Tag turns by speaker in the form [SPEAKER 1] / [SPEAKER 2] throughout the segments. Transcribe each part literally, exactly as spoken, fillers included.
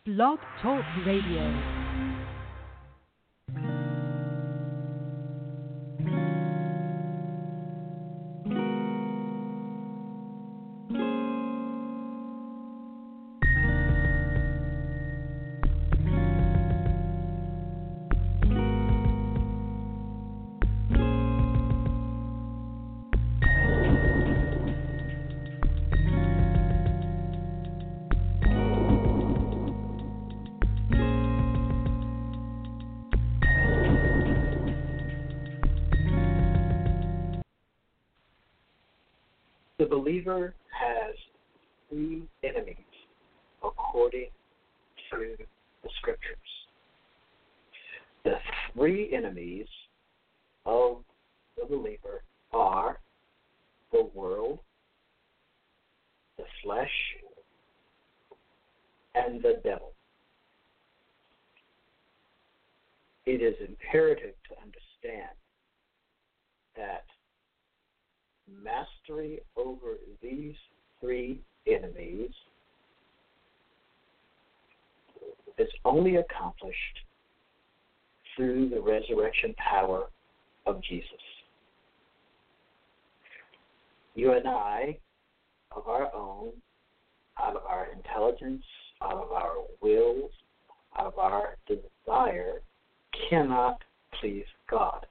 [SPEAKER 1] Blog Talk Radio.
[SPEAKER 2] The believer has three enemies according to the Scriptures. The three enemies of the believer are the world, the flesh, and the devil. It is imperative to understand that mastery over these three enemies is only accomplished through the resurrection power of Jesus. You and I, of our own, out of our intelligence, out of our wills, out of our desire, cannot please God.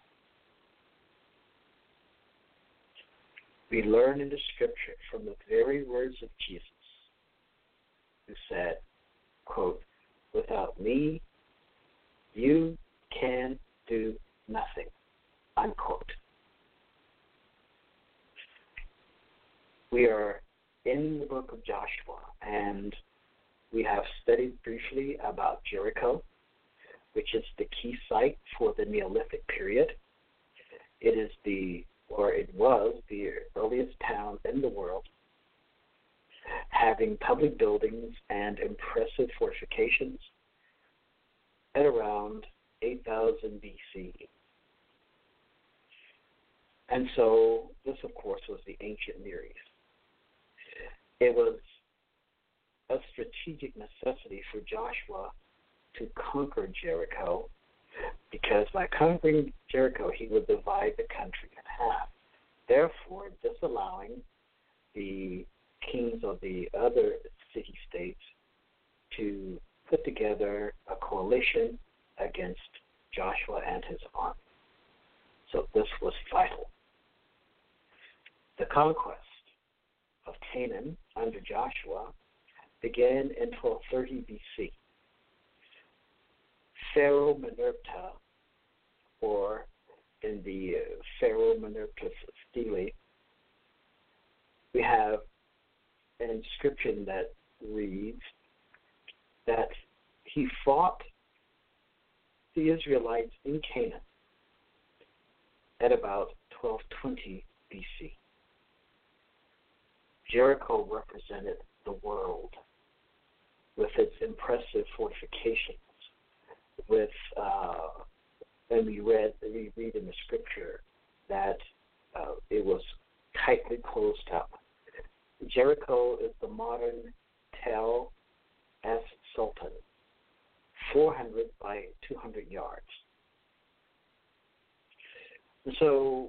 [SPEAKER 2] We learn in the Scripture from the very words of Jesus, who said, quote, "Without me, you can do nothing," unquote. We are in the book of Joshua, and we have studied briefly about Jericho, which is the key site for the Neolithic period. It is the or it was the earliest town in the world, having public buildings and impressive fortifications at around eight thousand B C. And so this, of course, was the ancient Near East. It was a strategic necessity for Joshua to conquer Jericho, because by conquering Jericho, he would divide the country in half, therefore disallowing the kings of the other city-states to put together a coalition against Joshua and his army. So this was vital. The conquest of Canaan under Joshua began in twelve thirty B C. Pharaoh Meneptah, or in the uh, Pharaoh Meneptah stele, we have an inscription that reads that he fought the Israelites in Canaan at about twelve twenty B C. Jericho represented the world with its impressive fortifications, with uh, and we read we read in the Scripture that uh, it was tightly closed up. Jericho is the modern Tel Es Sultan, four hundred by two hundred yards. And so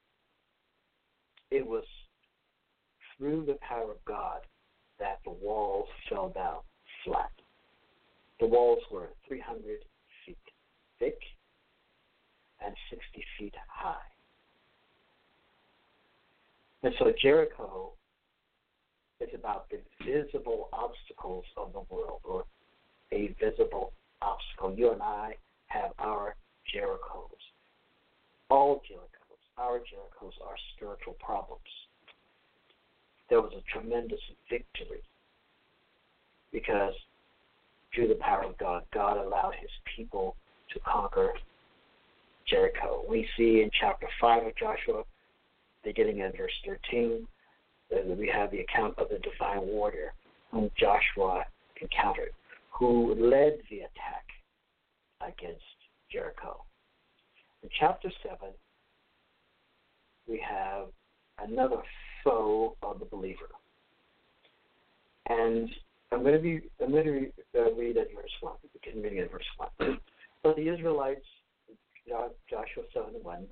[SPEAKER 2] it was through the power of God that the walls fell down flat. The walls were three hundred feet thick and sixty feet high. And so Jericho is about the visible obstacles of the world, or a visible obstacle. You and I have our Jerichos. All Jerichos, our Jerichos are spiritual problems. There was a tremendous victory because through the power of God, God allowed his people to conquer Jericho. We see in chapter five of Joshua, beginning at verse thirteen, that we have the account of the divine warrior whom Joshua encountered, who led the attack against Jericho. In chapter seven, we have another foe of the believer. And I'm going to be I'm going to uh, read at verse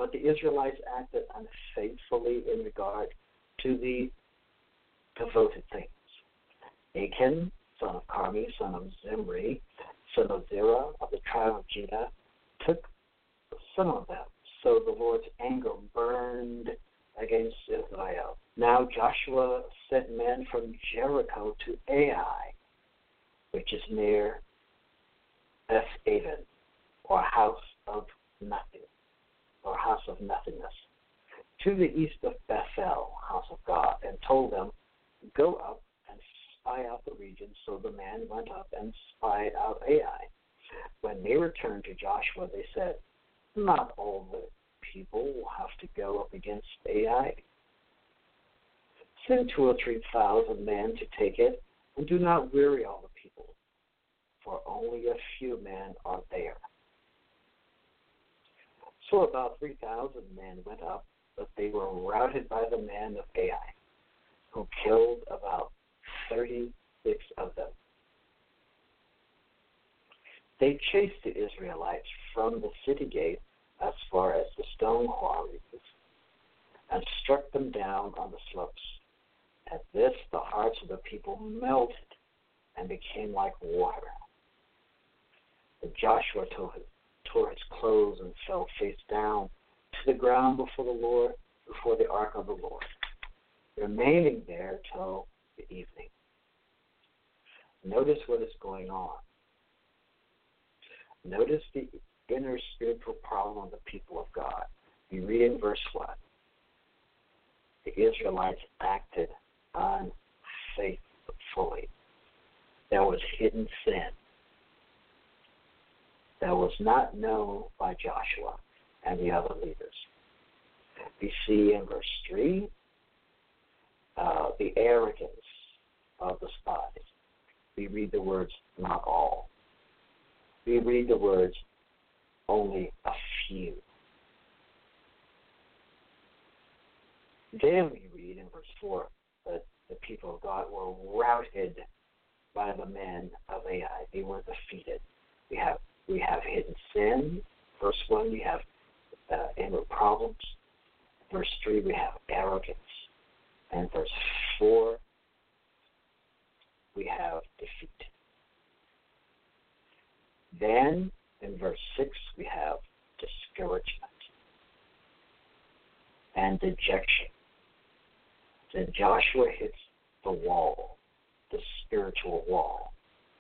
[SPEAKER 2] But the Israelites acted unfaithfully in regard to the devoted things. Achan, son of Carmi, son of Zimri, son of Zerah of the tribe of Judah, took some of them. So the Lord's anger burned against Israel. Now Joshua sent men from Jericho to Ai, which is near Beth-aven, or house of nothing, or house of nothingness, to the east of Bethel, house of God, and told them, go up and spy out the region. So the man went up and spied out Ai. When they returned to Joshua, they said, not all the people will have to go up against Ai. Send two or three thousand men to take it, and do not weary all the people, for only a few men are there. So about three thousand men went up, but they were routed by the men of Ai, who killed about thirty-six of them. They chased the Israelites from the city gate as far as the stone quarries and struck them down on the slopes. At this, the hearts of the people melted and became like water. But Joshua tore his, tore his clothes and fell face down to the ground before the Lord, before the ark of the Lord, remaining there till the evening. Notice what is going on. Notice the inner spiritual problem of the people of God. You read in verse one. The Israelites acted unfaithfully. There was hidden sin that was not known by Joshua and the other leaders. We see in verse three uh, the arrogance of the spies. We read the words, not all. We read the words, only a few. Then we read in verse four that the people of God were routed by the men of Ai. They were defeated. We have we have hidden sin. Verse one, we have uh, inward problems. Verse three, we have arrogance. And verse four, we have defeat. Then in verse six, we have discouragement and dejection. Then Joshua hits the wall, the spiritual wall.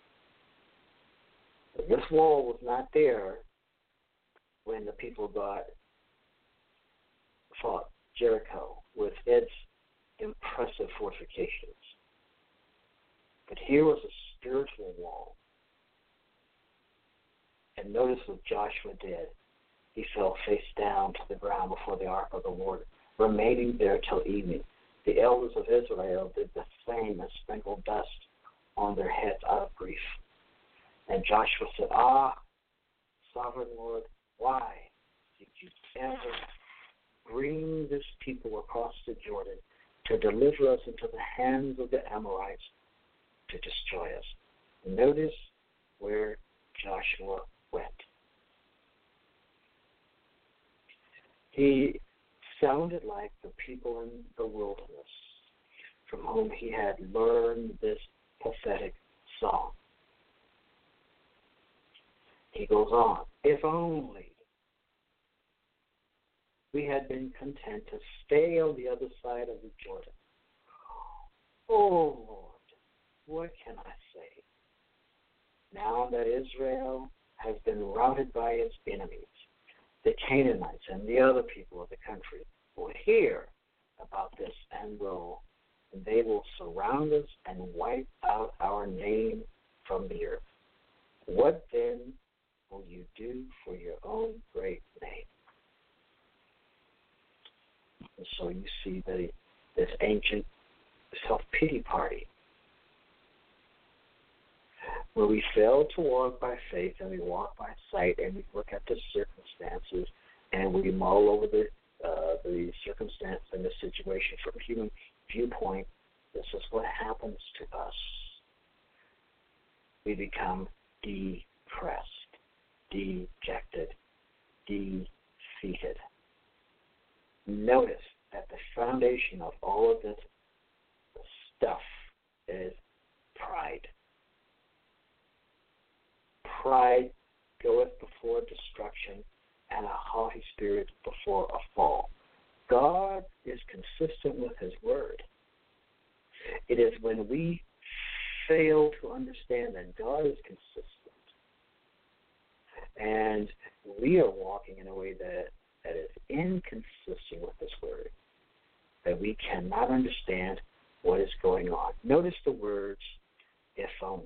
[SPEAKER 2] But this wall was not there when the people of God fought Jericho with its impressive fortifications. But here was a spiritual wall. And notice what Joshua did. He fell face down to the ground before the ark of the Lord, remaining there till evening. The elders of Israel did the same and sprinkled dust on their heads out of grief. And Joshua said, Ah, sovereign Lord, why did you ever bring this people across the Jordan to deliver us into the hands of the Amorites to destroy us? Notice where Joshua went. He sounded like the people in the wilderness from whom he had learned this prophetic song. He goes on, if only we had been content to stay on the other side of the Jordan. Oh, Lord, what can I say? Now that Israel has been routed by its enemies, the Canaanites and the other people of the country will hear about this and will and they will surround us and wipe out our name from the earth. What then will you do for your own great name? And so you see the, this ancient self-pity party where we fail to walk by faith and we walk by sight and we look at the circumstances and we mull over the uh, the circumstance and the situation from a human viewpoint. This is what happens to us. We become depressed, dejected, defeated. Notice that the foundation of all of this stuff is pride. Pride goeth before destruction, and a haughty spirit before a fall. God is consistent with his word. It is when we fail to understand that God is consistent and we are walking in a way that, that is inconsistent with this word, that we cannot understand what is going on. Notice the words, if only.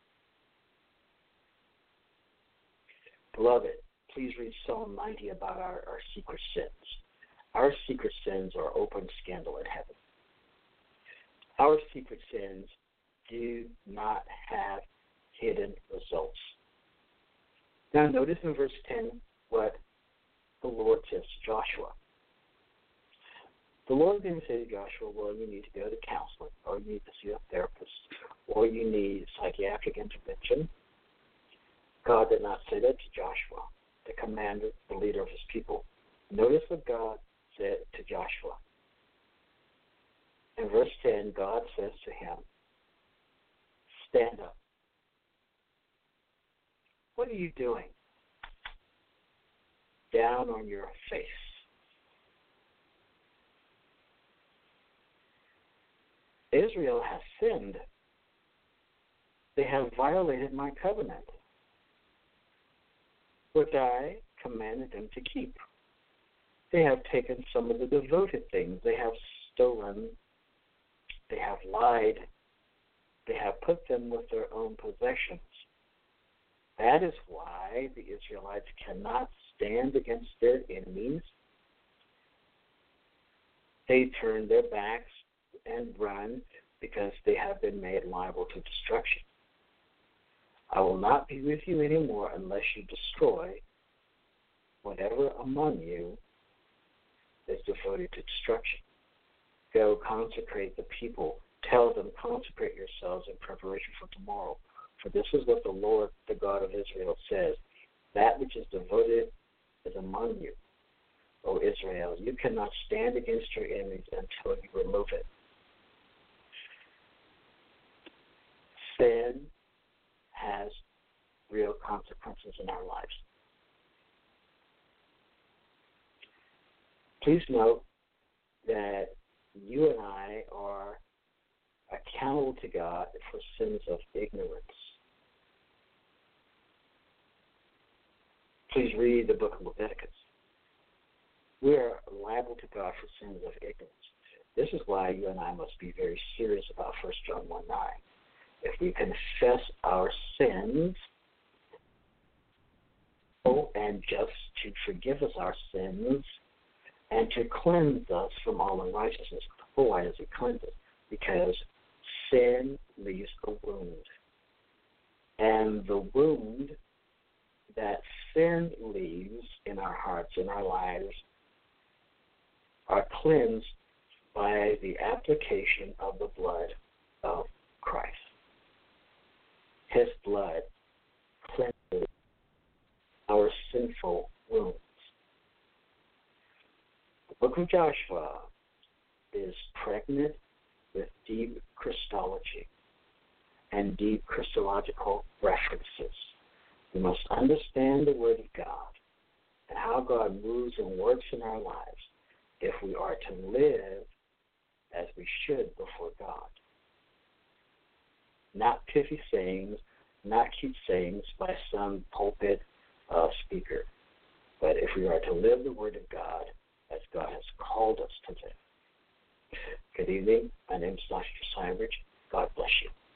[SPEAKER 2] Beloved, please read Psalm ninety about our, our secret sins. Our secret sins are open scandal in heaven. Our secret sins do not have hidden results. Now notice in verse ten what the Lord says to Joshua. The Lord didn't say to Joshua, well, you need to go to counseling, or you need to see a therapist, or you need psychiatric intervention. God did not say that to Joshua, the commander, the leader of his people. Notice what God said to Joshua. In verse ten, God says to him, stand up. What are you doing? Down on your face. Israel has sinned. They have violated my covenant, which I commanded them to keep. They have taken some of the devoted things. They have stolen. They have lied. They have put them with their own possessions. That is why the Israelites cannot stand against their enemies. They turn their backs and run because they have been made liable to destruction. I will not be with you anymore unless you destroy whatever among you is devoted to destruction. Go consecrate the people. Tell them, consecrate yourselves in preparation for tomorrow. For this is what the Lord, the God of Israel, says. That which is devoted is among you, O Israel. You cannot stand against your enemies until you remove it. Sin has real consequences in our lives. Please note that you and I are accountable to God for sins of ignorance. Please read the book of Leviticus. We are liable to God for sins of ignorance. This is why you and I must be very serious about First John one nine. If we confess our sins, and just to forgive us our sins and to cleanse us from all unrighteousness. Well, why does it cleanse us? Because sin leaves a wound. And the wound that sin leaves in our hearts, in our lives, are cleansed by the application of the blood of Christ. His blood cleanses our sinful wounds. The book of Joshua is pregnant with deep Christology and deep Christological references. We must understand the Word of God and how God moves and works in our lives if we are to live as we should before God. Not pithy sayings, not cute sayings by some pulpit uh, speaker, but if we are to live the Word of God as God has called us to live. Good evening. My name is Doctor Cybridge. God bless you.